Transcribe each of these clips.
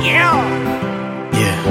Yeah.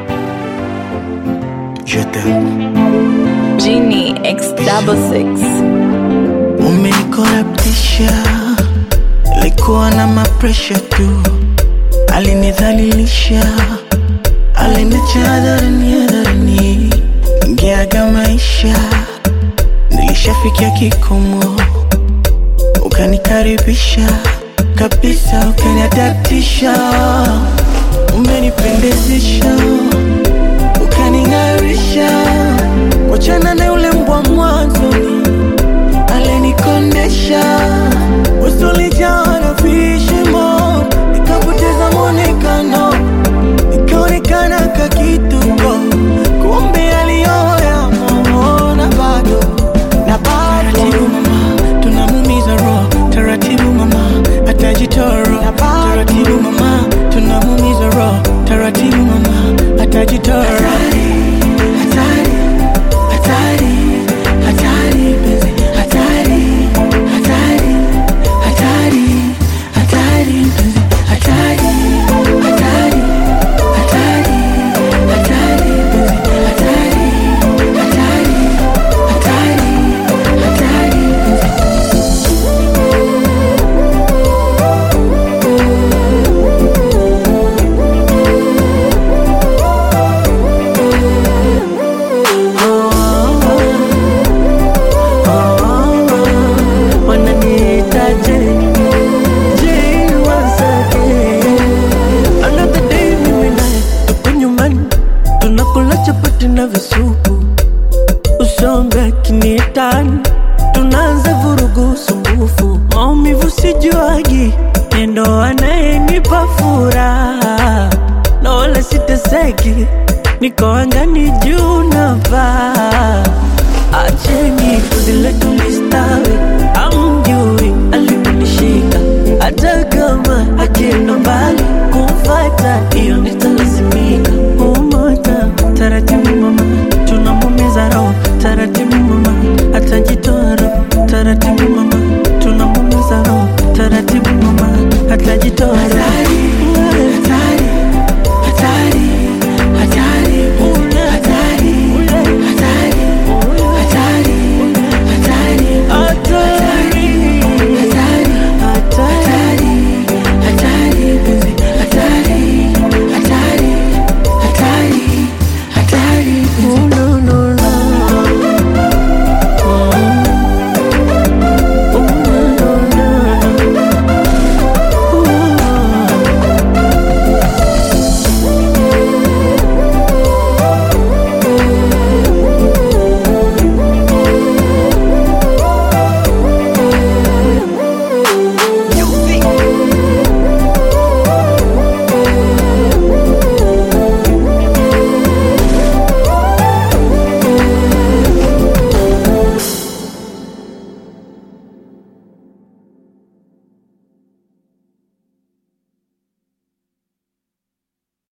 Je t'aime. Genie X66. Umenikorabtisha, likuwa na mapresha tu, alinidhalilisha, aliniacha hadharani, ingeaga maisha, nilishafikia kikomo, ukanikaribisha kabisa, ukaniadaptisha, umenipendezesha, ukaning'arisha, wachana na yule mbwa mwanzoni alinikondesha, usulijaa na vishimo, nikapoteza mwonekano, nikaonekana kakituko, kumbe aliyoya na bado taratibu mama, tunamumiza roho, taratibu mama, atajitoro, taratibu mama, tunamumiza roho, taratibu mama, atajitoro. Usombe kinitani, tunaanza vurugu sumbufu, maumivu sijuagi, nendo anayenipa furaha, na wala siteseki, niko angani juu na paa. Acheni kuzile tulistawi, amjui aliponishika, hata kama akienda mbali, kumfata iyo nitalazimika. Umota taratibu mama, tunamumiza roho, taratibu mama, atajitoa roho, taratibu mama, tunamumiza roho, taratibu mama, atajitoa roho.